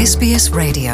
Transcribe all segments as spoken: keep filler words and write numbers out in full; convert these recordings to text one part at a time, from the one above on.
S B S Radio।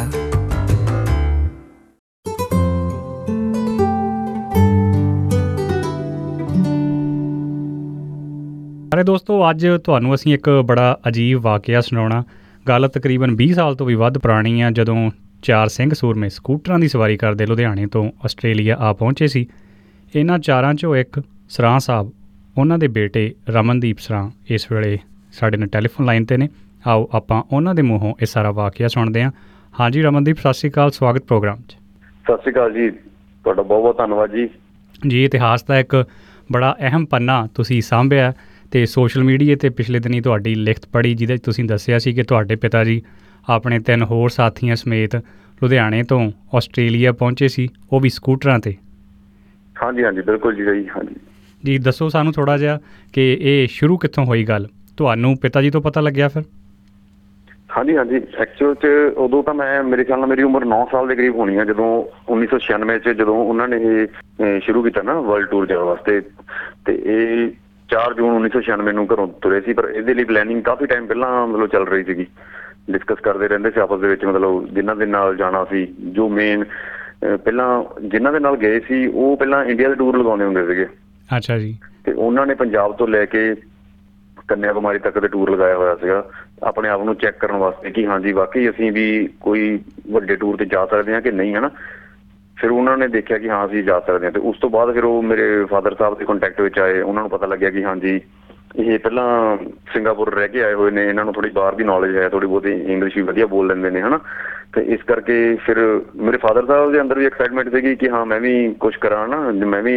ਸਾਰੇ ਦੋਸਤੋ, ਅੱਜ ਤੁਹਾਨੂੰ ਅਸੀਂ ਇੱਕ ਬੜਾ ਅਜੀਬ ਵਾਕਿਆ ਸੁਣਾਉਣਾ। ਗੱਲ ਤਕਰੀਬਨ ਵੀਹ ਸਾਲ ਤੋਂ ਵੀ ਵੱਧ ਪੁਰਾਣੀ ਆ, ਜਦੋਂ ਚਾਰ ਸਿੰਘ ਸੂਰਮੇ ਸਕੂਟਰਾਂ ਦੀ ਸਵਾਰੀ ਕਰਦੇ ਲੁਧਿਆਣੇ ਤੋਂ ਆਸਟ੍ਰੇਲੀਆ ਆ ਪਹੁੰਚੇ ਸੀ। ਇਹਨਾਂ ਚਾਰਾਂ 'ਚੋਂ ਇੱਕ ਸਰਾਂ ਸਾਹਿਬ, ਉਹਨਾਂ ਦੇ ਬੇਟੇ ਰਮਨਦੀਪ ਸਰਾਂ ਇਸ ਵੇਲੇ ਸਾਡੇ ਨਾਲ ਟੈਲੀਫੋਨ ਲਾਈਨ 'ਤੇ ਨੇ। ਆਓ ਆਪਾਂ ਉਹਨਾਂ ਦੇ ਮੂੰਹੋਂ ਇਹ ਸਾਰਾ ਵਾਕਿਆ ਸੁਣਦੇ ਹਾਂ। ਹਾਂਜੀ ਰਮਨਦੀਪ, ਸਤਿ ਸ਼੍ਰੀ ਅਕਾਲ, ਸਵਾਗਤ ਪ੍ਰੋਗਰਾਮ 'ਚ। ਸਤਿ ਸ਼੍ਰੀ ਅਕਾਲ ਜੀ, ਤੁਹਾਡਾ ਬਹੁਤ ਬਹੁਤ ਧੰਨਵਾਦ ਜੀ। ਜੀ ਇਤਿਹਾਸ ਦਾ ਇੱਕ ਬੜਾ ਅਹਿਮ ਪੰਨਾ ਤੁਸੀਂ ਸਾਂਭਿਆ, ਅਤੇ ਸੋਸ਼ਲ ਮੀਡੀਆ 'ਤੇ ਪਿਛਲੇ ਦਿਨੀਂ ਤੁਹਾਡੀ ਲਿਖਤ ਪੜ੍ਹੀ, ਜਿਹਦੇ 'ਚ ਤੁਸੀਂ ਦੱਸਿਆ ਸੀ ਕਿ ਤੁਹਾਡੇ ਪਿਤਾ ਜੀ ਆਪਣੇ ਤਿੰਨ ਹੋਰ ਸਾਥੀਆਂ ਸਮੇਤ ਲੁਧਿਆਣੇ ਤੋਂ ਆਸਟ੍ਰੇਲੀਆ ਪਹੁੰਚੇ ਸੀ, ਉਹ ਵੀ ਸਕੂਟਰਾਂ 'ਤੇ। ਹਾਂਜੀ ਹਾਂਜੀ ਬਿਲਕੁਲ ਜੀ ਜੀ ਹਾਂਜੀ ਜੀ ਦੱਸੋ ਸਾਨੂੰ ਥੋੜ੍ਹਾ ਜਿਹਾ ਕਿ ਇਹ ਸ਼ੁਰੂ ਕਿੱਥੋਂ ਹੋਈ ਗੱਲ, ਤੁਹਾਨੂੰ ਪਿਤਾ ਜੀ ਤੋਂ ਪਤਾ ਲੱਗਿਆ ਫਿਰ? ਹਾਂਜੀ ਹਾਂਜੀ ਐਕਚੁਅਲ 'ਚ ਉਦੋਂ ਤਾਂ ਮੈਂ, ਮੇਰੇ ਖਿਆਲ ਨਾਲ ਮੇਰੀ ਉਮਰ ਨੌ ਸਾਲ ਦੇ ਕਰੀਬ ਹੋਣੀ ਆ, ਜਦੋਂ ਉੱਨੀ ਸੌ ਛਿਆਨਵੇਂ 'ਚ ਜਦੋਂ ਉਹਨਾਂ ਨੇ ਇਹ ਸ਼ੁਰੂ ਕੀਤਾ ਨਾ ਵਰਲਡ ਟੂਰ ਜਾਣ ਵਾਸਤੇ। ਅਤੇ ਇਹ ਚਾਰ ਜੂਨ ਉੱਨੀ ਸੌ ਛਿਆਨਵੇਂ ਨੂੰ ਘਰੋਂ ਤੁਰੇ ਸੀ, ਪਰ ਇਹਦੇ ਲਈ ਪਲੈਨਿੰਗ ਕਾਫੀ ਟਾਈਮ ਪਹਿਲਾਂ ਮਤਲਬ ਚੱਲ ਰਹੀ ਸੀਗੀ। ਡਿਸਕਸ ਕਰਦੇ ਰਹਿੰਦੇ ਸੀ ਆਪਸ ਦੇ ਵਿੱਚ, ਮਤਲਬ ਜਿਨ੍ਹਾਂ ਦੇ ਨਾਲ ਜਾਣਾ ਸੀ, ਜੋ ਮੇਨ ਪਹਿਲਾਂ ਜਿਨ੍ਹਾਂ ਦੇ ਨਾਲ ਗਏ ਸੀ ਉਹ ਪਹਿਲਾਂ ਇੰਡੀਆ ਦੇ ਟੂਰ ਲਗਾਉਂਦੇ ਹੁੰਦੇ ਸੀਗੇ। ਅੱਛਾ ਜੀ। ਅਤੇ ਉਹਨਾਂ ਨੇ ਪੰਜਾਬ ਤੋਂ ਲੈ ਕੇ ਕੰਨਿਆ ਕੁਮਾਰੀ ਤੱਕ ਦੇ ਟੂਰ ਲਗਾਇਆ ਹੋਇਆ ਸੀਗਾ, ਆਪਣੇ ਆਪ ਨੂੰ ਚੈੱਕ ਕਰਨ ਵਾਸਤੇ ਕਿ ਹਾਂਜੀ ਵਾਕਈ ਅਸੀਂ ਵੀ ਕੋਈ ਵੱਡੇ ਟੂਰ 'ਤੇ ਜਾ ਸਕਦੇ ਹਾਂ ਕਿ ਨਹੀਂ, ਹੈ ਨਾ। ਫਿਰ ਉਹਨਾਂ ਨੇ ਦੇਖਿਆ ਕਿ ਹਾਂ ਅਸੀਂ ਜਾ ਸਕਦੇ ਹਾਂ, ਅਤੇ ਉਸ ਤੋਂ ਬਾਅਦ ਫਿਰ ਉਹ ਮੇਰੇ ਫਾਦਰ ਸਾਹਿਬ ਦੇ ਕੰਟੈਕਟ ਵਿੱਚ ਆਏ। ਉਹਨਾਂ ਨੂੰ ਪਤਾ ਲੱਗਿਆ ਕਿ ਹਾਂਜੀ ਇਹ ਪਹਿਲਾਂ ਸਿੰਗਾਪੁਰ ਰਹਿ ਕੇ ਆਏ ਹੋਏ ਨੇ, ਇਹਨਾਂ ਨੂੰ ਥੋੜ੍ਹੀ ਬਾਹਰ ਦੀ ਨੌਲੇਜ ਹੈ, ਥੋੜ੍ਹੀ ਬਹੁਤੀ ਇੰਗਲਿਸ਼ ਵੀ ਵਧੀਆ ਬੋਲ ਲੈਂਦੇ ਨੇ, ਹੈ ਨਾ। ਅਤੇ ਇਸ ਕਰਕੇ ਫਿਰ ਮੇਰੇ ਫਾਦਰ ਸਾਹਿਬ ਦੇ ਅੰਦਰ ਵੀ ਐਕਸਾਈਟਮੈਂਟ ਸੀਗੀ ਕਿ ਹਾਂ ਮੈਂ ਵੀ ਕੁਛ ਕਰਾਂ ਨਾ, ਮੈਂ ਵੀ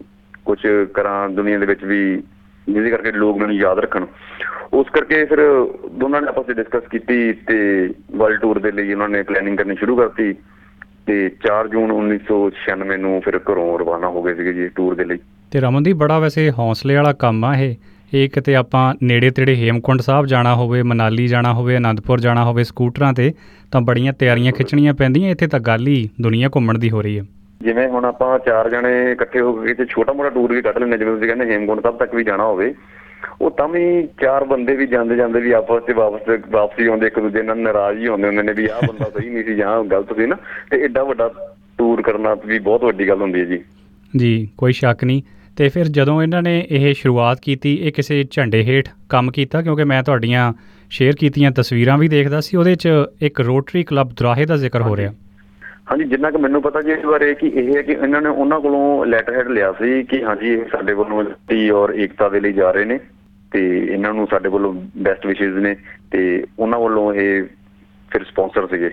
ਕੁਛ ਕਰਾਂ ਦੁਨੀਆ ਦੇ ਵਿੱਚ ਵੀ, ਜਿਹਦੇ ਕਰਕੇ ਲੋਕ ਮੈਨੂੰ ਯਾਦ ਰੱਖਣ। ਉਸ ਕਰਕੇ ਫਿਰ ਦੋਨਾਂ ਨੇ ਆਪਸ 'ਚ ਡਿਸਕਸ ਕੀਤੀ ਅਤੇ ਵਰਲਡ ਟੂਰ ਦੇ ਲਈ ਉਹਨਾਂ ਨੇ ਪਲੈਨਿੰਗ ਕਰਨੀ ਸ਼ੁਰੂ ਕਰਤੀ। ਅਤੇ ਚਾਰ ਜੂਨ ਉੱਨੀ ਸੌ ਛਿਆਨਵੇਂ ਨੂੰ ਫਿਰ ਘਰੋਂ ਰਵਾਨਾ ਹੋ ਗਏ ਸੀਗੇ ਜੀ ਟੂਰ ਦੇ ਲਈ। ਅਤੇ ਰਮਨਦੀਪ, ਬੜਾ ਵੈਸੇ ਹੌਸਲੇ ਵਾਲਾ ਕੰਮ ਆ ਇਹ ਇਹ ਕਿਤੇ ਆਪਾਂ ਨੇੜੇ ਤੇੜੇ ਹੇਮਕੁੰਟ ਸਾਹਿਬ ਜਾਣਾ ਹੋਵੇ, ਮਨਾਲੀ ਜਾਣਾ ਹੋਵੇ, ਅਨੰਦਪੁਰ ਜਾਣਾ ਹੋਵੇ ਸਕੂਟਰਾਂ 'ਤੇ, ਤਾਂ ਬੜੀਆਂ ਤਿਆਰੀਆਂ ਖਿੱਚਣੀਆਂ ਪੈਂਦੀਆਂ। ਇੱਥੇ ਤਾਂ ਗੱਲ ਹੀ ਦੁਨੀਆ ਘੁੰਮਣ ਦੀ ਹੋ ਰਹੀ ਹੈ। ਜਿਵੇਂ ਹੁਣ ਆਪਾਂ ਚਾਰ ਜਣੇ ਇਕੱਠੇ ਹੋ ਕੇ ਛੋਟਾ ਮੋਟਾ ਟੂਰ ਵੀ ਕੱਢ ਲੈਂਦੇ, ਜਿਵੇਂ ਤੁਸੀਂ ਕਹਿੰਦੇ ਹੇਮਕੁੰਟ ਸਾਹਿਬ ਤੱਕ ਵੀ ਜਾਣਾ ਹੋਵੇ, ਉਹ ਤਾਂ ਵੀ ਚਾਰ ਬੰਦੇ ਵੀ ਜਾਂਦੇ ਜਾਂਦੇ ਵੀ ਆਪਸ 'ਚ ਵਾਪਸ ਵਾਪਸੀ ਆਉਂਦੇ, ਇੱਕ ਦੂਜੇ ਨਾਲ ਨਾਰਾਜ਼ ਹੀ ਹੁੰਦੇ ਹੁੰਦੇ ਨੇ ਵੀ ਆਹ ਬੰਦਾ ਸਹੀ ਨਹੀਂ ਸੀ ਜਾਂ ਗਲਤ ਸੀ ਨਾ। ਅਤੇ ਐਡਾ ਵੱਡਾ ਟੂਰ ਕਰਨਾ ਵੀ ਬਹੁਤ ਵੱਡੀ ਗੱਲ ਹੁੰਦੀ ਹੈ ਜੀ। ਜੀ ਕੋਈ ਸ਼ੱਕ ਨਹੀਂ। ਅਤੇ ਫਿਰ ਜਦੋਂ ਇਹਨਾਂ ਨੇ ਇਹ ਸ਼ੁਰੂਆਤ ਕੀਤੀ, ਇਹ ਕਿਸੇ ਝੰਡੇ ਹੇਠ ਕੰਮ ਕੀਤਾ? ਕਿਉਂਕਿ ਮੈਂ ਤੁਹਾਡੀਆਂ ਸ਼ੇਅਰ ਕੀਤੀਆਂ ਤਸਵੀਰਾਂ ਵੀ ਦੇਖਦਾ ਸੀ, ਉਹਦੇ 'ਚ ਇੱਕ ਰੋਟਰੀ ਕਲੱਬ ਦੁਰਾਹੇ ਦਾ ਜ਼ਿਕਰ ਹੋ ਰਿਹਾ। ਹਾਂਜੀ, ਜਿੰਨਾ ਕੁ ਮੈਨੂੰ ਪਤਾ ਜੀ ਇਸ ਬਾਰੇ ਕਿ ਇਹ ਹੈ ਕਿ ਇਹਨਾਂ ਨੇ ਉਹਨਾਂ ਕੋਲੋਂ ਲੈਟਰ ਹੈਡ ਲਿਆ ਸੀ ਕਿ ਹਾਂਜੀ ਇਹ ਸਾਡੇ ਵੱਲੋਂ ਟੀ ਔਰ ਏਕਤਾ ਦੇ ਲਈ ਜਾ ਰਹੇ ਨੇ, ਅਤੇ ਇਹਨਾਂ ਨੂੰ ਸਾਡੇ ਵੱਲੋਂ ਬੈਸਟ ਵਿਸ਼ੇਜ਼ ਨੇ, ਅਤੇ ਉਹਨਾਂ ਵੱਲੋਂ ਇਹ ਫਿਰ ਸਪੋਂਸਰ ਸੀਗੇ।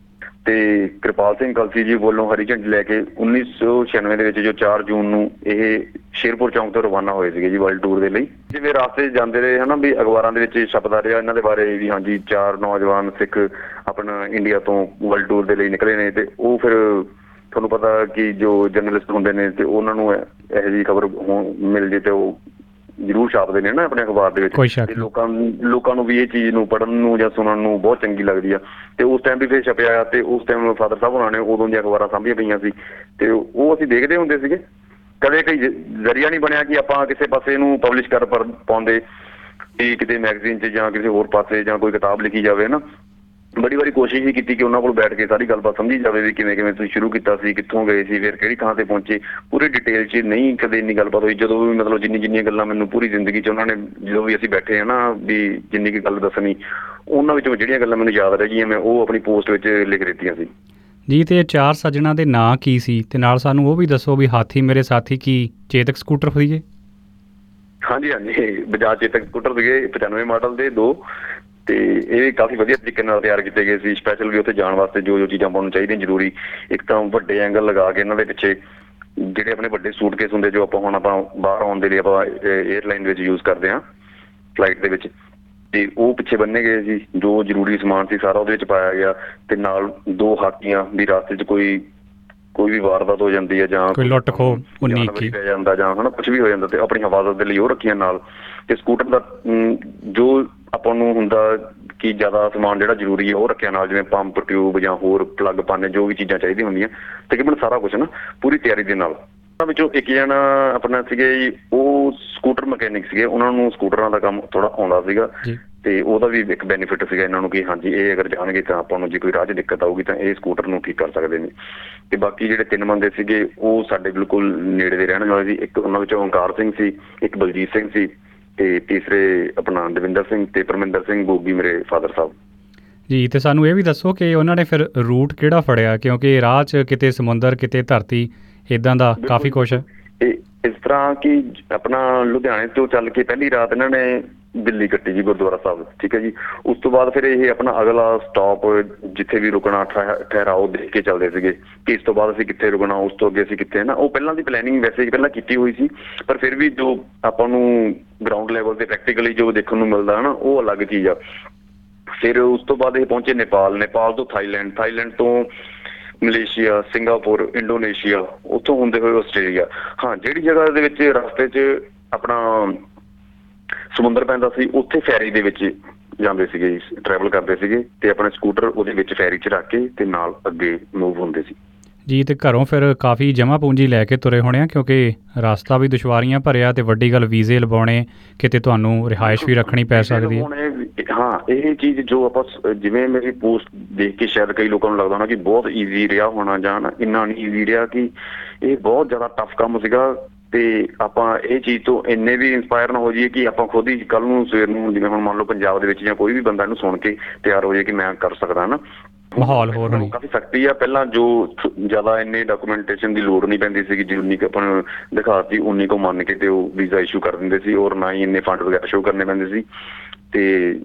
ਅਤੇ ਕਿਰਪਾਲ ਸਿੰਘ ਕਲਸੀ ਜੀ ਵੱਲੋਂ ਹਰੀ ਝੰਡੀ ਲੈ ਕੇ ਉੱਨੀ ਸੌ ਛਿਆਨਵੇਂ ਦੇ ਵਿੱਚ ਜੋ ਚਾਰ ਜੂਨ ਨੂੰ ਇਹ ਸ਼ੇਰਪੁਰ ਚੌਂਕ ਤੋਂ ਰਵਾਨਾ ਹੋਏ ਸੀਗੇ ਜੀ ਵਰਲਡ ਟੂਰ ਦੇ ਲਈ। ਜਿਵੇਂ ਰਾਸਤੇ 'ਚ ਜਾਂਦੇ ਰਹੇ ਹੈ ਨਾ, ਵੀ ਅਖਬਾਰਾਂ ਦੇ ਵਿੱਚ ਛਪਦਾ ਰਿਹਾ ਇਹਨਾਂ ਦੇ ਬਾਰੇ ਵੀ ਹਾਂਜੀ ਚਾਰ ਨੌਜਵਾਨ ਸਿੱਖ ਆਪਣਾ ਇੰਡੀਆ ਤੋਂ ਵਰਲਡ ਟੂਰ ਦੇ ਲਈ ਨਿਕਲੇ ਨੇ। ਅਤੇ ਉਹ ਫਿਰ ਤੁਹਾਨੂੰ ਪਤਾ ਕਿ ਜੋ ਜਰਨਲਿਸਟ ਹੁੰਦੇ ਨੇ ਅਤੇ ਉਹਨਾਂ ਨੂੰ ਇਹੋ ਜਿਹੀ ਖਬਰ ਹੋ ਮਿਲ ਜੇ ਅਤੇ ਉਹ ਜ਼ਰੂਰ ਛਾਪਦੇ ਨੇ ਨਾ ਆਪਣੇ ਅਖਬਾਰ ਦੇ ਵਿੱਚ। ਅਤੇ ਲੋਕਾਂ ਲੋਕਾਂ ਨੂੰ ਵੀ ਇਹ ਚੀਜ਼ ਨੂੰ ਪੜ੍ਹਨ ਨੂੰ ਜਾਂ ਸੁਣਨ ਨੂੰ ਬਹੁਤ ਚੰਗੀ ਲੱਗਦੀ ਆ। ਅਤੇ ਉਸ ਟਾਈਮ ਵੀ ਫਿਰ ਛਪਿਆ, ਅਤੇ ਉਸ ਟਾਈਮ ਫਾਦਰ ਸਾਹਿਬ ਹੋਣਾ ਨੇ ਉਦੋਂ ਦੀਆਂ ਅਖਬਾਰਾਂ ਸਾਂਭੀਆਂ ਪਈਆਂ ਸੀ, ਅਤੇ ਉਹ ਅਸੀਂ ਦੇਖਦੇ ਹੁੰਦੇ ਸੀਗੇ। ਕਦੇ ਕੋਈ ਜ਼ਰੀਆ ਨਹੀਂ ਬਣਿਆ ਕਿ ਆਪਾਂ ਕਿਸੇ ਪਾਸੇ ਨੂੰ ਪਬਲਿਸ਼ ਕਰ ਪਰ ਪਾਉਂਦੇ ਕਿ ਕਿਤੇ ਮੈਗਜ਼ੀਨ 'ਚ ਜਾਂ ਕਿਸੇ ਹੋਰ ਪਾਸੇ ਜਾਂ ਕੋਈ ਕਿਤਾਬ ਲਿਖੀ ਜਾਵੇ, ਹੈ ਨਾ। ਬੜੀ ਵਾਰੀ ਕੋਸ਼ਿਸ਼ ਹੀ ਕੀਤੀ ਕਿ ਉਹਨਾਂ ਕੋਲ ਬੈਠ ਕੇ ਸਾਰੀ ਗੱਲਬਾਤ ਸਮਝੀ ਜਾਵੇ ਵੀ ਕਿਵੇਂ ਕਿਵੇਂ ਤੁਸੀਂ ਸ਼ੁਰੂ ਕੀਤਾ ਸੀ, ਕਿੱਥੋਂ ਗਏ ਸੀ, ਫਿਰ ਕਿਹੜੀ ਥਾਂ 'ਤੇ ਪਹੁੰਚੇ, ਪੂਰੀ ਡਿਟੇਲ 'ਚ ਨਹੀਂ ਕਦੇ ਇੰਨੀ ਗੱਲਬਾਤ ਹੋਈ। ਜਦੋਂ ਵੀ ਮਤਲਬ ਜਿੰਨੀ ਜਿੰਨੀਆਂ ਗੱਲਾਂ ਮੈਨੂੰ ਪੂਰੀ ਜ਼ਿੰਦਗੀ 'ਚ ਉਹਨਾਂ ਨੇ, ਜਦੋਂ ਵੀ ਅਸੀਂ ਬੈਠੇ ਹਾਂ ਨਾ, ਵੀ ਜਿੰਨੀ ਕੁ ਗੱਲ ਦੱਸਣੀ, ਉਹਨਾਂ ਵਿੱਚੋਂ ਜਿਹੜੀਆਂ ਗੱਲਾਂ ਮੈਨੂੰ ਯਾਦ ਰਹਿ ਗਈਆਂ ਮੈਂ ਉਹ ਆਪਣੀ ਪੋਸਟ ਵਿੱਚ ਲਿਖ ਦਿੱਤੀਆਂ ਸੀ ਜੀ। ਅਤੇ ਚਾਰ ਸੱਜਣਾਂ ਦੇ ਨਾਂ ਕੀ ਸੀ, ਅਤੇ ਨਾਲ ਸਾਨੂੰ ਉਹ ਵੀ ਦੱਸੋ ਵੀ ਹਾਥੀ ਮੇਰੇ ਸਾਥੀ ਕੀ ਚੇਤਕ ਸਕੂਟਰ ਖਰੀਦੇ? ਹਾਂਜੀ ਹਾਂਜੀ ਬਜਾਜ ਚੇਤਕ ਸਕੂਟਰ ਸੀਗੇ ਪਚਾਨਵੇਂ ਮਾਡਲ ਦੇ ਦੋ, ਅਤੇ ਇਹ ਕਾਫੀ ਵਧੀਆ ਤਰੀਕੇ ਨਾਲ ਤਿਆਰ ਕੀਤੇ ਗਏ ਸੀ, ਸਪੈਸ਼ਲ ਵੀ ਉੱਥੇ ਜਾਣ ਵਾਸਤੇ ਜੋ ਜੋ ਚੀਜ਼ਾਂ ਆਪਾਂ ਨੂੰ ਚਾਹੀਦੀਆਂ ਜ਼ਰੂਰੀ। ਇੱਕ ਤਾਂ ਵੱਡੇ ਐਂਗਲ ਲਗਾ ਕੇ ਇਹਨਾਂ ਦੇ ਪਿੱਛੇ ਜਿਹੜੇ ਆਪਣੇ ਵੱਡੇ ਸੂਟਕੇਸ ਹੁੰਦੇ, ਜੋ ਆਪਾਂ ਹੁਣ ਆਪਾਂ ਬਾਹਰ ਆਉਣ ਦੇ ਲਈ ਆਪਾਂ ਏਅਰਲਾਈਨ ਵਿੱਚ ਯੂਜ਼ ਕਰਦੇ ਹਾਂ ਫਲਾਈਟ ਦੇ ਵਿੱਚ, ਅਤੇ ਉਹ ਪਿੱਛੇ ਬੰਨੇ ਗਏ ਸੀ। ਜੋ ਜ਼ਰੂਰੀ ਸਮਾਨ ਸੀ ਸਾਰਾ ਉਹਦੇ ਵਿੱਚ ਪਾਇਆ ਗਿਆ, ਅਤੇ ਨਾਲ ਦੋ ਹਾਕੀਆਂ ਵੀ ਰਸਤੇ 'ਚ ਕੋਈ ਕੋਈ ਵੀ ਵਾਰਦਾਤ ਹੋ ਜਾਂਦੀ ਹੈ ਜਾਂ ਕੋਈ ਲੁੱਟ ਖੋਹ ਪੈ ਜਾਂਦਾ ਜਾਂ ਹੈ ਨਾ ਕੁਛ ਵੀ ਹੋ ਜਾਂਦਾ, ਅਤੇ ਆਪਣੀ ਹਿਫਾਜ਼ਤ ਦੇ ਲਈ ਉਹ ਰੱਖੀਆਂ ਨਾਲ। ਅਤੇ ਸਕੂਟਰ ਦਾ ਜੋ ਆਪਾਂ ਨੂੰ ਹੁੰਦਾ ਕਿ ਜ਼ਿਆਦਾ ਸਮਾਨ ਜਿਹੜਾ ਜ਼ਰੂਰੀ ਹੈ ਉਹ ਰੱਖਿਆ ਨਾਲ, ਜਿਵੇਂ ਪੰਪ, ਟਿਊਬ ਜਾਂ ਹੋਰ ਪਲੱਗ ਪਾਨੇ, ਜੋ ਵੀ ਚੀਜ਼ਾਂ ਚਾਹੀਦੀਆਂ ਹੁੰਦੀਆਂ, ਤਕਰੀਬਨ ਸਾਰਾ ਕੁਛ ਨਾ ਪੂਰੀ ਤਿਆਰੀ ਦੇ ਨਾਲ। ਉਹਨਾਂ ਵਿੱਚੋਂ ਇੱਕ ਜਣਾ ਆਪਣਾ ਸੀਗੇ ਜੀ, ਉਹ ਸਕੂਟਰ ਮਕੈਨਿਕ ਸੀਗੇ, ਉਹਨਾਂ ਨੂੰ ਸਕੂਟਰਾਂ ਦਾ ਕੰਮ ਥੋੜ੍ਹਾ ਆਉਂਦਾ ਸੀਗਾ, ਤੇ ਉਹਦਾ ਵੀ ਇੱਕ ਬੈਨੀਫਿਟ ਸੀਗਾ ਇਹਨਾਂ ਨੂੰ ਕਿ ਹਾਂਜੀ ਇਹ ਅਗਰ ਜਾਣਗੇ ਤਾਂ ਆਪਾਂ ਨੂੰ ਜੇ ਕੋਈ ਰਾਹ 'ਚ ਦਿੱਕਤ ਆਊਗੀ ਤਾਂ ਇਹ ਸਕੂਟਰ ਨੂੰ ਠੀਕ ਕਰ ਸਕਦੇ ਨੇ। ਤੇ ਬਾਕੀ ਜਿਹੜੇ ਤਿੰਨ ਬੰਦੇ ਸੀਗੇ ਉਹ ਸਾਡੇ ਬਿਲਕੁਲ ਨੇੜੇ ਦੇ ਰਹਿਣ ਵਾਲੇ ਸੀ। ਇੱਕ ਉਹਨਾਂ ਵਿੱਚੋਂ ਓਂਕਾਰ ਸਿੰਘ ਸੀ, ਇੱਕ ਬਲਜੀਤ ਸਿੰਘ ਸੀ, ਤੇ ਤੀਸਰੇ ਆਪਣਾ ਦਵਿੰਦਰ ਸਿੰਘ ਤੇ ਪਰਮਿੰਦਰ ਸਿੰਘ ਗੋਗੀ ਮੇਰੇ ਫਾਦਰ ਸਾਹਿਬ ਜੀ। ਤੇ ਸਾਨੂੰ ਇਹ ਵੀ ਦੱਸੋ ਕਿ ਉਹਨਾਂ ਨੇ ਫਿਰ ਰੂਟ ਕਿਹੜਾ ਫੜਿਆ, ਕਿਉਂਕਿ ਰਾਹ 'ਚ ਕਿਤੇ ਸਮੁੰਦਰ ਕਿਤੇ ਧਰਤੀ ਇੱਦਾਂ ਦਾ ਕਾਫੀ ਕੁਛ। ਇਹ ਇਸ ਤਰ੍ਹਾਂ ਕਿ ਆਪਣਾ ਲੁਧਿਆਣੇ ਤੋਂ ਚੱਲ ਕੇ ਪਹਿਲੀ ਰਾਤ ਇਹਨਾਂ ਨੇ ਦਿੱਲੀ ਕੱਟੀ ਜੀ ਗੁਰਦੁਆਰਾ ਸਾਹਿਬ, ਠੀਕ ਹੈ ਜੀ। ਉਸ ਤੋਂ ਬਾਅਦ ਫਿਰ ਇਹ ਆਪਣਾ ਅਗਲਾ ਸਟਾਪ ਜਿੱਥੇ ਵੀ ਰੁਕਣਾ ਠਹਿਰਾਓ ਦੇਖ ਕੇ ਚੱਲਦੇ ਸੀਗੇ ਕਿ ਇਸ ਤੋਂ ਬਾਅਦ ਅਸੀਂ ਕਿੱਥੇ ਰੁਕਣਾ, ਉਸ ਤੋਂ ਅੱਗੇ ਅਸੀਂ ਕਿੱਥੇ ਨਾ। ਉਹ ਪਹਿਲਾਂ ਦੀ ਪਲੈਨਿੰਗ ਵੈਸੇ ਪਹਿਲਾਂ ਕੀਤੀ ਹੋਈ ਸੀ, ਪਰ ਫਿਰ ਵੀ ਜੋ ਆਪਾਂ ਨੂੰ ਗਰਾਊਂਡ ਲੈਵਲ ਤੇ ਪ੍ਰੈਕਟੀਕਲੀ ਜੋ ਦੇਖਣ ਨੂੰ ਮਿਲਦਾ ਹੈ ਨਾ ਉਹ ਅਲੱਗ ਚੀਜ਼ ਆ। ਫਿਰ ਉਸ ਤੋਂ ਬਾਅਦ ਇਹ ਪਹੁੰਚੇ ਨੇਪਾਲ, ਨੇਪਾਲ ਤੋਂ ਥਾਈਲੈਂਡ, ਥਾਈਲੈਂਡ ਤੋਂ ਮਲੇਸ਼ੀਆ, ਸਿੰਗਾਪੁਰ, ਇੰਡੋਨੇਸ਼ੀਆ, ਉੱਥੋਂ ਹੁੰਦੇ ਹੋਏ ਆਸਟ੍ਰੇਲੀਆ। ਹਾਂ, ਜਿਹੜੀ ਜਗ੍ਹਾ ਦੇ ਵਿੱਚ ਰਸਤੇ 'ਚ ਆਪਣਾ ਸਮੁੰਦਰ ਪੈਂਦਾ ਸੀ ਉੱਥੇ ਫੈਰੀ ਦੇ ਵਿੱਚ ਜਾਂਦੇ ਸੀਗੇ, ਟਰੈਵਲ ਕਰਦੇ ਸੀਗੇ ਤੇ ਆਪਣੇ ਸਕੂਟਰ ਉਹਦੇ ਵਿੱਚ ਫੈਰੀ 'ਚ ਰੱਖ ਕੇ ਤੇ ਨਾਲ ਅੱਗੇ ਮੂਵ ਹੁੰਦੇ ਸੀ ਜੀ। ਤੇ ਘਰੋਂ ਫਿਰ ਕਾਫੀ ਜਮ੍ਹਾਂ ਪੂੰਜੀ ਲੈ ਕੇ ਤੁਰੇ ਹੋਣੇ ਆ, ਕਿਉਂਕਿ ਰਸਤਾ ਵੀ ਦੁਸ਼ਵਾਰੀਆਂ ਭਰਿਆ ਤੇ ਵੱਡੀ ਗੱਲ ਵੀਜ਼ੇ ਲਵਾਉਣੇ, ਕਿਤੇ ਤੁਹਾਨੂੰ ਰਿਹਾਇਸ਼ ਵੀ ਰੱਖਣੀ ਪੈ ਸਕਦੀ ਹੈ। ਹਾਂ, ਇਹ ਚੀਜ਼ ਜੋ ਆਪਾਂ ਜਿਵੇਂ ਮੇਰੀ ਪੋਸਟ ਦੇਖ ਕੇ ਸ਼ਾਇਦ ਕਈ ਲੋਕਾਂ ਨੂੰ ਲੱਗਦਾ ਹੋਣਾ ਕਿ ਬਹੁਤ ਈਜ਼ੀ ਰਿਹਾ ਹੋਣਾ ਜਾਂ ਨਾ, ਇੰਨਾ ਨਹੀਂ ਈਜ਼ੀ ਰਿਹਾ ਕਿ ਇਹ ਬਹੁਤ ਜ਼ਿਆਦਾ ਟਫ ਕੰਮ ਸੀਗਾ। ਤੇ ਆਪਾਂ ਇਹ ਚੀਜ਼ ਤੋਂ ਇੰਨੇ ਵੀ ਇੰਸਪਾਇਰ ਨਾ ਹੋ ਜਾਈਏ ਕਿ ਆਪਾਂ ਖੁਦ ਹੀ ਕੱਲ ਨੂੰ ਸਵੇਰ ਨੂੰ ਜਿਵੇਂ ਹੁਣ ਮੰਨ ਲਓ ਪੰਜਾਬ ਦੇ ਵਿੱਚ ਜਾਂ ਕੋਈ ਵੀ ਬੰਦਾ ਇਹਨੂੰ ਸੁਣ ਕੇ ਤਿਆਰ ਹੋ ਜਾਏ ਕਿ ਮੈਂ ਕਰ ਸਕਦਾ ਨਾ। ਮਾਹੌਲ ਹੋਰ ਨਹੀਂ ਕਾਫੀ ਸਖਤੀ ਆ। ਪਹਿਲਾਂ ਜੋ ਜ਼ਿਆਦਾ ਇੰਨੇ ਡਾਕੂਮੈਂਟੇਸ਼ਨ ਦੀ ਲੋੜ ਨਹੀਂ ਪੈਂਦੀ ਸੀਗੀ, ਜਿੰਨੀ ਕੁ ਆਪਾਂ ਨੂੰ ਦਿਖਾਤੀ ਉਨੀ ਕੁ ਮੰਨ ਕੇ ਤੇ ਉਹ ਵੀਜ਼ਾ ਇਸ਼ੂ ਕਰ ਦਿੰਦੇ ਸੀ, ਔਰ ਨਾ ਹੀ ਇੰਨੇ ਫੰਡ ਵਗੈਰਾ ਸ਼ੋ ਕਰਨੇ ਪੈਂਦੇ ਸੀ। ਤੇ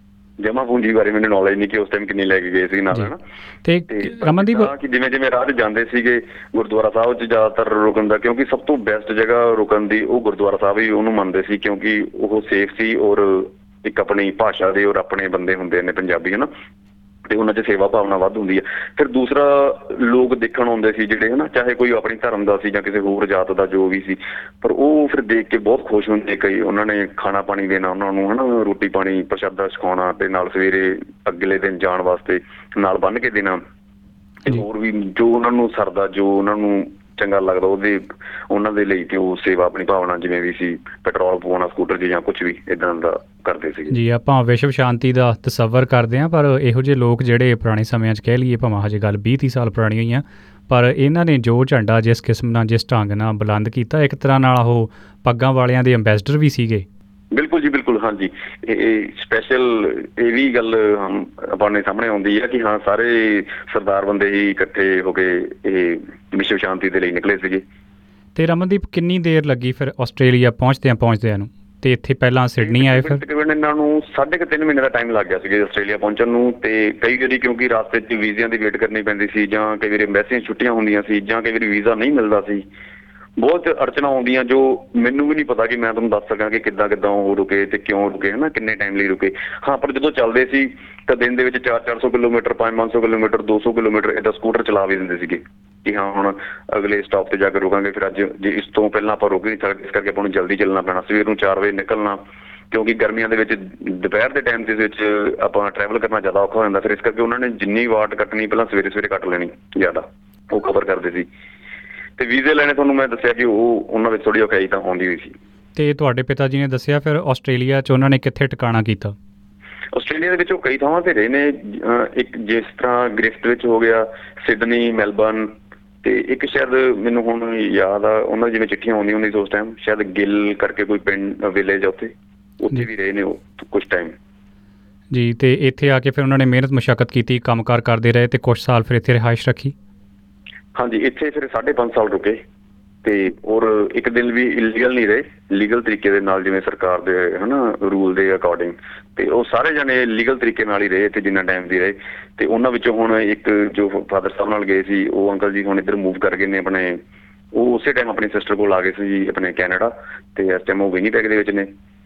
ਜਮਾ ਪੂੰਜੀ ਬਾਰੇ ਮੈਨੂੰ ਨੌਲੇਜ ਨਹੀਂ ਕਿ ਉਸ ਟਾਈਮ ਕਿੰਨੀ ਲੈ ਕੇ ਗਏ ਸੀ ਨਾਲ, ਹਨਾ। ਤੇ ਰਮਨਦੀਪ ਕਿ ਜਿਵੇਂ ਜਿਵੇਂ ਰਾਹ 'ਚ ਜਾਂਦੇ ਸੀਗੇ ਗੁਰਦੁਆਰਾ ਸਾਹਿਬ 'ਚ ਜ਼ਿਆਦਾਤਰ ਰੁਕਣ ਦਾ, ਕਿਉਂਕਿ ਸਭ ਤੋਂ ਬੈਸਟ ਜਗ੍ਹਾ ਰੁਕਣ ਦੀ ਉਹ ਗੁਰਦੁਆਰਾ ਸਾਹਿਬ ਹੀ ਉਹਨੂੰ ਮੰਨਦੇ ਸੀ, ਕਿਉਂਕਿ ਉਹ ਸੇਫ ਸੀ ਔਰ ਇੱਕ ਆਪਣੀ ਭਾਸ਼ਾ ਦੇ ਔਰ ਆਪਣੇ ਬੰਦੇ ਹੁੰਦੇ ਨੇ ਪੰਜਾਬੀ, ਹਨਾ, ਤੇ ਉਹਨਾਂ 'ਚ ਸੇਵਾ ਭਾਵਨਾ ਵੱਧ ਹੁੰਦੀ ਹੈ। ਫਿਰ ਦੂਸਰਾ ਲੋਕ ਦੇਖਣ ਆਉਂਦੇ ਸੀ ਜਿਹੜੇ, ਹਨਾ, ਚਾਹੇ ਕੋਈ ਆਪਣੀ ਧਰਮ ਦਾ ਸੀ ਜਾਂ ਕਿਸੇ ਹੋਰ ਜਾਤ ਦਾ ਜੋ ਵੀ ਸੀ, ਪਰ ਉਹ ਫਿਰ ਦੇਖ ਕੇ ਬਹੁਤ ਖੁਸ਼ ਹੁੰਦੇ। ਕਈ ਉਹਨਾਂ ਨੇ ਖਾਣਾ ਪਾਣੀ ਦੇਣਾ ਉਹਨਾਂ ਨੂੰ, ਹਨਾ, ਰੋਟੀ ਪਾਣੀ ਪ੍ਰਸ਼ਾਦਾ ਛਕਾਉਣਾ ਤੇ ਨਾਲ ਸਵੇਰੇ ਅਗਲੇ ਦਿਨ ਜਾਣ ਵਾਸਤੇ ਨਾਲ ਬੰਨ੍ਹ ਕੇ ਦੇਣਾ ਤੇ ਹੋਰ ਵੀ ਜੋ ਉਹਨਾਂ ਨੂੰ ਸਰਦਾ, ਜੋ ਉਹਨਾਂ ਨੂੰ ਚੰਗਾ ਲੱਗਦਾ ਉਹਦੇ ਉਹਨਾਂ ਦੇ ਲਈ ਤੇ ਉਹ ਸੇਵਾ ਆਪਣੀ ਭਾਵਨਾ ਜਿਵੇਂ ਵੀ ਸੀ, ਪੈਟਰੋਲ ਪਵਾਉਣਾ ਸਕੂਟਰ 'ਚ ਜਾਂ ਕੁਛ ਵੀ ਇੱਦਾਂ ਦਾ ਕਰਦੇ ਸੀਗੇ ਜੀ। ਆਪਾਂ ਵਿਸ਼ਵ ਸ਼ਾਂਤੀ ਦਾ ਤਸੱਵਰ ਕਰਦੇ ਹਾਂ, ਪਰ ਇਹੋ ਜਿਹੇ ਲੋਕ ਜਿਹੜੇ ਪੁਰਾਣੇ ਸਮਿਆਂ 'ਚ ਕਹਿ ਲਈਏ, ਭਾਵੇਂ ਹਜੇ ਗੱਲ ਵੀਹ ਤੀਹ ਸਾਲ ਪੁਰਾਣੀ ਹੋਈ ਆ, ਪਰ ਇਹਨਾਂ ਨੇ ਜੋ ਝੰਡਾ ਜਿਸ ਕਿਸਮ ਨਾਲ ਜਿਸ ਢੰਗ ਨਾਲ ਬੁਲੰਦ ਕੀਤਾ, ਇੱਕ ਤਰ੍ਹਾਂ ਨਾਲ ਉਹ ਪੱਗਾਂ ਵਾਲਿਆਂ ਦੇ ਅੰਬੈਸਡਰ ਵੀ ਸੀਗੇ। ਬਿਲਕੁਲ ਜੀ, ਬਿਲਕੁਲ। ਹਾਂਜੀ, ਇਹ ਸਪੈਸ਼ਲ ਇਹ ਵੀ ਗੱਲ ਆਪਾਂ ਨੇ ਸਾਹਮਣੇ ਆਉਂਦੀ ਹੈ ਕਿ ਹਾਂ ਸਾਰੇ ਸਰਦਾਰ ਬੰਦੇ ਹੀ ਇਕੱਠੇ ਹੋ ਕੇ ਇਹ ਵਿਸ਼ਵ ਸ਼ਾਂਤੀ ਦੇ ਲਈ ਨਿਕਲੇ ਸੀਗੇ। ਤੇ ਰਮਨਦੀਪ, ਕਿੰਨੀ ਦੇਰ ਲੱਗੀ ਫਿਰ ਆਸਟ੍ਰੇਲੀਆ ਪਹੁੰਚਦਿਆਂ ਪਹੁੰਚਦਿਆਂ ਨੂੰ? ਤੇ ਇੱਥੇ ਪਹਿਲਾਂ ਸਿਡਨੀ ਆਏ, ਫਿਰ ਤਕਰੀਬਨ ਇਹਨਾਂ ਨੂੰ ਸਾਢੇ ਕੁ ਤਿੰਨ ਮਹੀਨੇ ਦਾ ਟਾਈਮ ਲੱਗ ਗਿਆ ਸੀਗਾ ਆਸਟ੍ਰੇਲੀਆ ਪਹੁੰਚਣ ਨੂੰ। ਤੇ ਕਈ ਵਾਰੀ ਕਿਉਂਕਿ ਰਾਸਤੇ 'ਚ ਵੀਜ਼ਿਆਂ ਦੀ ਵੇਟ ਕਰਨੀ ਪੈਂਦੀ ਸੀ, ਜਾਂ ਕਈ ਵਾਰੀ ਐਮਬੈਸੀਆਂ ਛੁੱਟੀਆਂ ਹੁੰਦੀਆਂ ਸੀ, ਜਾਂ ਕਈ ਵਾਰੀ ਵੀਜ਼ਾ ਨਹੀਂ ਮਿਲਦਾ ਸੀ। ਬਹੁਤ ਅੜਚਣਾ ਆਉਂਦੀਆਂ ਜੋ ਮੈਨੂੰ ਵੀ ਨਹੀਂ ਪਤਾ ਕਿ ਮੈਂ ਤੁਹਾਨੂੰ ਦੱਸ ਸਕਾਂ ਕਿ ਕਿੱਦਾਂ ਕਿੱਦਾਂ ਉਹ ਰੁਕੇ ਤੇ ਕਿਉਂ ਰੁਕੇ, ਹਨਾ, ਕਿੰਨੇ ਟਾਈਮ ਲਈ ਰੁਕੇ। ਹਾਂ, ਪਰ ਜਦੋਂ ਚੱਲਦੇ ਸੀ ਤਾਂ ਦਿਨ ਦੇ ਵਿੱਚ ਚਾਰ ਚਾਰ ਸੌ ਕਿਲੋਮੀਟਰ, ਪੰਜ ਪੰਜ ਸੌ ਕਿਲੋਮੀਟਰ, ਦੋ ਸੌ ਕਿਲੋਮੀਟਰ ਏਦਾਂ ਸਕੂਟਰ ਚਲਾ ਵੀ ਦਿੰਦੇ ਸੀਗੇ ਕਿ ਹਾਂ ਹੁਣ ਅਗਲੇ ਸਟਾਪ ਤੇ ਜਾ ਕੇ ਰੁਕਾਂਗੇ। ਫਿਰ ਅੱਜ ਜੇ ਇਸ ਤੋਂ ਪਹਿਲਾਂ ਆਪਾਂ ਰੁਕ ਨਹੀਂ ਸਕਦੇ, ਇਸ ਕਰਕੇ ਆਪਾਂ ਨੂੰ ਜਲਦੀ ਚੱਲਣਾ ਪੈਣਾ। ਸਵੇਰ ਨੂੰ ਚਾਰ ਵਜੇ ਨਿਕਲਣਾ, ਕਿਉਂਕਿ ਗਰਮੀਆਂ ਦੇ ਵਿੱਚ ਦੁਪਹਿਰ ਦੇ ਟਾਈਮ ਦੇ ਵਿੱਚ ਆਪਾਂ ਟਰੈਵਲ ਕਰਨਾ ਜ਼ਿਆਦਾ ਔਖਾ ਹੋ ਜਾਂਦਾ। ਫਿਰ ਇਸ ਕਰਕੇ ਉਹਨਾਂ ਨੇ ਜਿੰਨੀ ਵਾਟ ਕੱਟਣੀ ਪਹਿਲਾਂ ਸਵੇਰੇ ਸਵੇਰੇ ਕੱਟ ਲੈਣੀ ਜ਼ਿਆਦਾ, ਉਹ ਕਵਰ ਕਰਦੇ ਸੀ। ਤੇ ਵੀਜ਼ੇ ਲੈਣੇ ਤੁਹਾਨੂੰ ਮੈਂ ਦੱਸਿਆ ਕਿ ਉਹ ਉਹਨਾਂ ਵਿੱਚ ਥੋੜੀ ਔਖਾਈ ਤਾਂ ਆਉਂਦੀ ਹੋਈ ਸੀ। ਤੇ ਤੁਹਾਡੇ ਪਿਤਾ ਜੀ ਨੇ ਦੱਸਿਆ ਫਿਰ ਆਸਟ੍ਰੇਲੀਆ 'ਚ ਉਹਨਾਂ ਨੇ ਕਿੱਥੇ ਟਿਕਾਣਾ ਕੀਤਾ? ਆਸਟ੍ਰੇਲੀਆ ਦੇ ਵਿੱਚ ਉਹ ਕਈ ਥਾਵਾਂ ਤੇ ਰਹੇ ਨੇ। ਇੱਕ ਜਿਸ ਤਰ੍ਹਾਂ ਗ੍ਰਿਫਟ ਵਿੱਚ ਹੋ ਗਿਆ, ਸਿਡਨੀ, ਮੈਲਬਰਨ, ਤੇ ਇੱਕ ਸ਼ਾਇਦ ਮੈਨੂੰ ਹੁਣ ਯਾਦ ਆ ਉਹਨਾਂ ਦੀ ਜਿਵੇਂ ਚਿੱਠੀਆਂ ਆਉਂਦੀਆਂ ਹੁੰਦੀਆਂ ਸੀ ਉਸ ਟਾਈਮ, ਸ਼ਾਇਦ ਗਿੱਲ ਕਰਕੇ ਕੋਈ ਪਿੰਡ ਵਿਲੇਜ ਆ ਉੱਥੇ, ਉੱਥੇ ਵੀ ਰਹੇ ਨੇ ਉਹ ਕੁਛ ਟਾਈਮ ਜੀ। ਤੇ ਇੱਥੇ ਆ ਕੇ ਫਿਰ ਉਹਨਾਂ ਨੇ ਮਿਹਨਤ ਮੁਸ਼ੱਕਤ ਕੀਤੀ, ਕੰਮਕਾਰ ਕਰਦੇ ਰਹੇ ਤੇ ਕੁਛ ਸਾਲ ਫਿਰ ਇੱਥੇ ਰਿਹਾਇਸ਼ ਰੱਖੀ। ਹਾਂਜੀ, ਇੱਥੇ ਫਿਰ ਸਾਢੇ ਪੰਜ ਸਾਲ ਰੁਕੇ ਤੇ ਔਰ ਇੱਕ ਦਿਨ ਵੀ ਇਲੀਗਲ ਨਹੀਂ ਰਹੇ, ਲੀਗਲ ਤਰੀਕੇ ਦੇ ਨਾਲ, ਜਿਵੇਂ ਸਰਕਾਰ ਦੇ ਹਨਾ ਰੂਲ ਦੇ ਅਕੋਰਡਿੰਗ। ਤੇ ਉਹ ਸਾਰੇ ਜਣੇ ਲੀਗਲ ਤਰੀਕੇ ਨਾਲ ਹੀ ਰਹੇ ਇੱਥੇ ਜਿੰਨਾ ਟਾਈਮ ਵੀ ਰਹੇ। ਤੇ ਉਹਨਾਂ ਵਿੱਚੋਂ ਹੁਣ ਇੱਕ ਜੋ ਫਾਦਰ ਸਾਹਿਬ ਨਾਲ ਗਏ ਸੀ ਉਹ ਅੰਕਲ ਜੀ ਹੁਣ ਇੱਧਰ ਮੂਵ ਕਰ ਗਏ ਨੇ ਆਪਣੇ, ਉਹ ਉਸੇ ਟਾਈਮ ਆਪਣੀ ਸਿਸਟਰ ਕੋਲ ਆ ਗਏ ਸੀ ਜੀ ਆਪਣੇ ਕੈਨੇਡਾ, ਤੇ ਇਸ ਟਾਈਮ ਉਹ ਵਿਨੀਪੈਗ ਦੇ ਵਿੱਚ ਨੇ।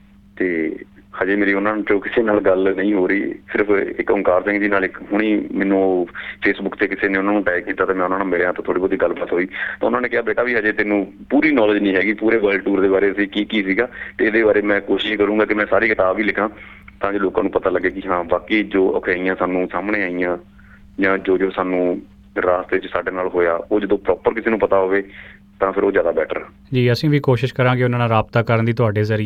ਤੇ ਹਜੇ ਮੇਰੀ ਉਹਨਾਂ ਨੂੰ ਕਿਸੇ ਨਾਲ ਗੱਲ ਨਹੀਂ ਹੋ ਰਹੀ, ਸਿਰਫ ਇੱਕ ਓਂਕਾਰ ਸਿੰਘ ਜੀ ਨਾਲ ਇੱਕ ਹੁਣੀ ਮੈਨੂੰ ਫੇਸਬੁੱਕ ਤੇ ਕਿਸੇ ਨੇ ਉਹਨਾਂ ਨੂੰ ਟੈਗ ਕੀਤਾ ਤੇ ਮੈਂ ਉਹਨਾਂ ਨਾਲ ਮਿਲਿਆ ਤਾਂ ਥੋੜੀ ਬਹੁਤੀ ਗੱਲਬਾਤ ਹੋਈ। ਤਾਂ ਉਹਨਾਂ ਨੇ ਕਿਹਾ ਬੇਟਾ ਵੀ ਹਜੇ ਤੈਨੂੰ ਪੂਰੀ ਨੌਲੇਜ ਨਹੀਂ ਹੈਗੀ ਪੂਰੇ ਵਰਲਡ ਟੂਰ ਦੇ ਬਾਰੇ ਸੀ ਕੀ ਕੀ ਸੀਗਾ, ਤੇ ਇਹਦੇ ਬਾਰੇ ਮੈਂ ਕੋਸ਼ਿਸ਼ ਕਰੂੰਗਾ ਕਿ ਮੈਂ ਸਾਰੀ ਕਿਤਾਬ ਹੀ ਲਿਖਾਂ ਤਾਂ ਜੋ ਲੋਕਾਂ ਨੂੰ ਪਤਾ ਲੱਗੇ ਕਿ ਹਾਂ ਬਾਕੀ ਜੋ ਔਖਾਈਆਂ ਸਾਨੂੰ ਸਾਹਮਣੇ ਆਈਆਂ ਜਾਂ ਜੋ ਜੋ ਸਾਨੂੰ ਰਾਸਤੇ 'ਚ ਸਾਡੇ ਨਾਲ ਹੋਇਆ ਉਹ ਜਦੋਂ ਪ੍ਰੋਪਰ ਕਿਸੇ ਨੂੰ ਪਤਾ ਹੋਵੇ ਤਾਂ ਫਿਰ ਉਹ ਜ਼ਿਆਦਾ ਬੈਟਰ। ਜੀ, ਅਸੀਂ ਵੀ ਕੋਸ਼ਿਸ਼ ਕਰਾਂਗੇ ਉਹਨਾਂ ਨਾਲ ਰਾਬਤਾ ਕਰਨ ਦੀ ਤੁਹਾਡੇ ਜ਼ਰੀਏ।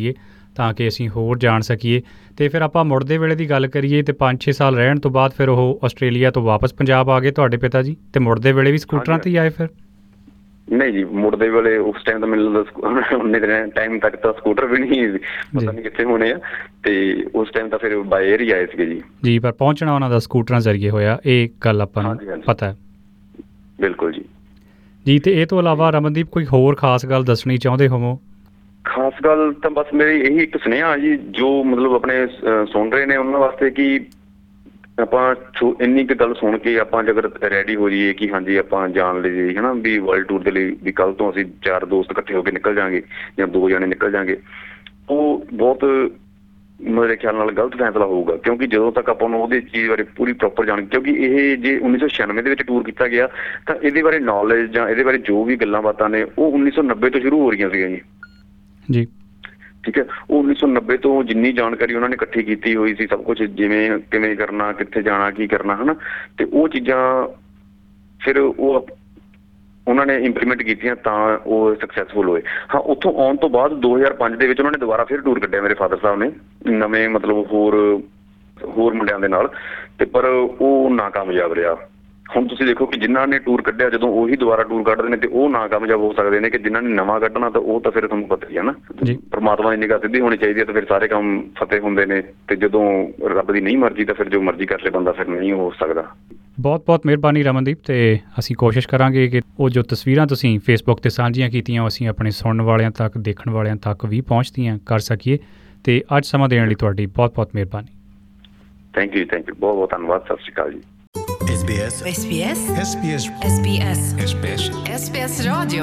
ਤਾਂ ਕਿ ਅਸੀਂ ਹੋਰ ਜਾਣ ਸਕੀਏ। ਅਤੇ ਫਿਰ ਆਪਾਂ ਮੁੜਦੇ ਵੇਲੇ ਦੀ ਗੱਲ ਕਰੀਏ ਤਾਂ ਪੰਜ ਛੇ ਸਾਲ ਰਹਿਣ ਤੋਂ ਬਾਅਦ ਫਿਰ ਉਹ ਆਸਟ੍ਰੇਲੀਆ ਤੋਂ ਵਾਪਸ ਪੰਜਾਬ ਆ ਗਏ ਤੁਹਾਡੇ ਪਿਤਾ ਜੀ, ਅਤੇ ਮੁੜਦੇ ਵੇਲੇ ਵੀ ਸਕੂਟਰਾਂ 'ਤੇ ਹੀ ਆਏ ਫਿਰ? ਨਹੀਂ ਜੀ, ਮੁੜਦੇ ਵੇਲੇ ਉਸ ਟਾਈਮ ਤਾਂ ਮੈਨੂੰ ਲੱਗਦਾ ਉਨੇ ਦਿਨ ਟਾਈਮ ਤੱਕ ਤਾਂ ਸਕੂਟਰ ਵੀ ਨਹੀਂ ਪਤਾ ਨਹੀਂ ਕਿੱਥੇ ਹੋਣੇ ਆ, ਅਤੇ ਉਸ ਟਾਈਮ ਤਾਂ ਫਿਰ ਬਾਏ ਏਅਰ ਹੀ ਆਏ ਸੀਗੇ ਜੀ। ਜੀ, ਪਰ ਪਹੁੰਚਣਾ ਉਹਨਾਂ ਦਾ ਸਕੂਟਰਾਂ ਜ਼ਰੀਏ ਹੋਇਆ, ਇਹ ਗੱਲ ਆਪਾਂ ਨੂੰ ਪਤਾ ਹੈ। ਬਿਲਕੁਲ ਜੀ। ਜੀ, ਅਤੇ ਇਹ ਤੋਂ ਇਲਾਵਾ ਰਮਨਦੀਪ ਕੋਈ ਹੋਰ ਖਾਸ ਗੱਲ ਦੱਸਣੀ ਚਾਹੁੰਦੇ ਹੋਵੋ? ਖਾਸ ਗੱਲ ਤਾਂ ਬਸ ਮੇਰੀ ਇਹੀ ਇੱਕ ਸੁਨੇਹਾ ਜੀ, ਜੋ ਮਤਲਬ ਆਪਣੇ ਸੁਣ ਰਹੇ ਨੇ ਉਹਨਾਂ ਵਾਸਤੇ, ਕਿ ਆਪਾਂ ਇੰਨੀ ਕੁ ਗੱਲ ਸੁਣ ਕੇ ਆਪਾਂ ਜੇਕਰ ਰੈਡੀ ਹੋ ਜਾਈਏ ਕਿ ਹਾਂਜੀ ਆਪਾਂ ਜਾਣ ਲਈ ਹੈ ਨਾ ਵੀ ਵਰਲਡ ਟੂਰ ਦੇ ਲਈ, ਵੀ ਕੱਲ੍ਹ ਤੋਂ ਅਸੀਂ ਚਾਰ ਦੋਸਤ ਇਕੱਠੇ ਹੋ ਕੇ ਨਿਕਲ ਜਾਵਾਂਗੇ ਜਾਂ ਦੋ ਜਣੇ ਨਿਕਲ ਜਾਵਾਂਗੇ, ਉਹ ਬਹੁਤ ਮੇਰੇ ਖਿਆਲ ਨਾਲ ਗਲਤ ਫੈਸਲਾ ਹੋਊਗਾ। ਕਿਉਂਕਿ ਜਦੋਂ ਤੱਕ ਆਪਾਂ ਨੂੰ ਉਹਦੀ ਚੀਜ਼ ਬਾਰੇ ਪੂਰੀ ਪ੍ਰੋਪਰ ਜਾਣ, ਕਿਉਂਕਿ ਇਹ ਜੇ ਉੱਨੀ ਸੌ ਛਿਆਨਵੇਂ ਦੇ ਵਿੱਚ ਟੂਰ ਕੀਤਾ ਗਿਆ ਤਾਂ ਇਹਦੇ ਬਾਰੇ ਨੌਲੇਜ ਜਾਂ ਇਹਦੇ ਬਾਰੇ ਜੋ ਵੀ ਗੱਲਾਂ ਬਾਤਾਂ ਨੇ ਉਹ ਉੱਨੀ ਸੌ ਨੱਬੇ ਤੋਂ ਸ਼ੁਰੂ ਹੋ ਰਹੀਆਂ ਸੀਗੀਆਂ ਜੀ। ਜੀ ਠੀਕ ਹੈ, ਉਹ ਉੱਨੀ ਸੌ ਨੱਬੇ ਤੋਂ ਜਿੰਨੀ ਜਾਣਕਾਰੀ ਉਹਨਾਂ ਨੇ ਇਕੱਠੀ ਕੀਤੀ ਹੋਈ ਸੀ, ਸਭ ਕੁਛ ਜਿਵੇਂ ਕਿਵੇਂ ਕਰਨਾ, ਕਿੱਥੇ ਜਾਣਾ, ਕੀ ਕਰਨਾ ਹੈ ਨਾ, ਅਤੇ ਉਹ ਚੀਜ਼ਾਂ ਫਿਰ ਉਹ ਉਹਨਾਂ ਨੇ ਇੰਪਲੀਮੈਂਟ ਕੀਤੀਆਂ ਤਾਂ ਉਹ ਸਕਸੈਸਫੁਲ ਹੋਏ। ਹਾਂ, ਉੱਥੋਂ ਆਉਣ ਤੋਂ ਬਾਅਦ ਦੋ ਹਜ਼ਾਰ ਪੰਜ ਦੇ ਵਿੱਚ ਉਹਨਾਂ ਨੇ ਦੁਬਾਰਾ ਫਿਰ ਟੂਰ ਕੱਢਿਆ ਮੇਰੇ ਫਾਦਰ ਸਾਹਿਬ ਨੇ, ਨਵੇਂ ਮਤਲਬ ਹੋਰ ਹੋਰ ਮੁੰਡਿਆਂ ਦੇ ਨਾਲ, ਅਤੇ ਪਰ ਉਹ ਨਾਕਾਮਯਾਬ ਰਿਹਾ। ਹੁਣ ਤੁਸੀਂ ਦੇਖੋ ਕਿ ਜਿਨ੍ਹਾਂ ਨੇ ਟੂਰ ਕੱਢਿਆ ਜਦੋਂ ਉਹੀ ਦੁਬਾਰਾ ਟੂਰ ਕੱਢਦੇ ਨੇ, ਤੇ ਉਹ ਨਾਕਾਮਯਾਬ ਹੋ ਸਕਦੇ ਨੇ, ਕਿ ਜਿਨ੍ਹਾਂ ਨੇ ਨਵਾਂ ਕੱਢਣਾ ਤਾਂ ਉਹ ਤਾਂ ਫਿਰ ਤੁਹਾਨੂੰ ਪਤਾ ਹੀ ਹੈ ਨਾ, ਪਰਮਾਤਮਾ ਦੀ ਨਿਗਾਹ ਸਿੱਧੀ ਹੋਣੀ ਚਾਹੀਦੀ ਹੈ, ਤਾਂ ਫਿਰ ਸਾਰੇ ਕੰਮ ਫਤਿਹ ਹੁੰਦੇ ਨੇ, ਅਤੇ ਜਦੋਂ ਰੱਬ ਦੀ ਨਹੀਂ ਮਰਜ਼ੀ ਤਾਂ ਫਿਰ ਜੋ ਮਰਜ਼ੀ ਕਰ ਲੇ ਬੰਦਾ, ਫਿਰ ਨਹੀਂ ਹੋ ਸਕਦਾ। ਬਹੁਤ ਬਹੁਤ ਮਿਹਰਬਾਨੀ ਰਮਨਦੀਪ, ਅਤੇ ਅਸੀਂ ਕੋਸ਼ਿਸ਼ ਕਰਾਂਗੇ ਕਿ ਉਹ ਜੋ ਤਸਵੀਰਾਂ ਤੁਸੀਂ ਫੇਸਬੁੱਕ 'ਤੇ ਸਾਂਝੀਆਂ ਕੀਤੀਆਂ ਉਹ ਅਸੀਂ ਆਪਣੇ ਸੁਣਨ ਵਾਲਿਆਂ ਤੱਕ, ਦੇਖਣ ਵਾਲਿਆਂ ਤੱਕ ਵੀ ਪਹੁੰਚਦੀਆਂ ਕਰ ਸਕੀਏ। ਅਤੇ ਅੱਜ ਸਮਾਂ ਦੇਣ ਲਈ ਤੁਹਾਡੀ ਬਹੁਤ ਬਹੁਤ ਮਿਹਰਬਾਨੀ। ਥੈਂਕ ਯੂ ਥੈਂਕ ਯੂ ਬਹੁਤ ਬਹੁਤ ਧੰਨਵਾਦ। ਸਤਿ ਸ਼੍ਰੀ ਅਕਾਲ ਜੀ। S B S S B S S B S S B S S B S S B S Radio.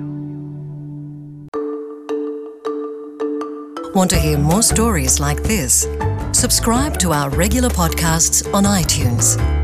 Want to hear more stories like this? Subscribe to our regular podcasts on iTunes.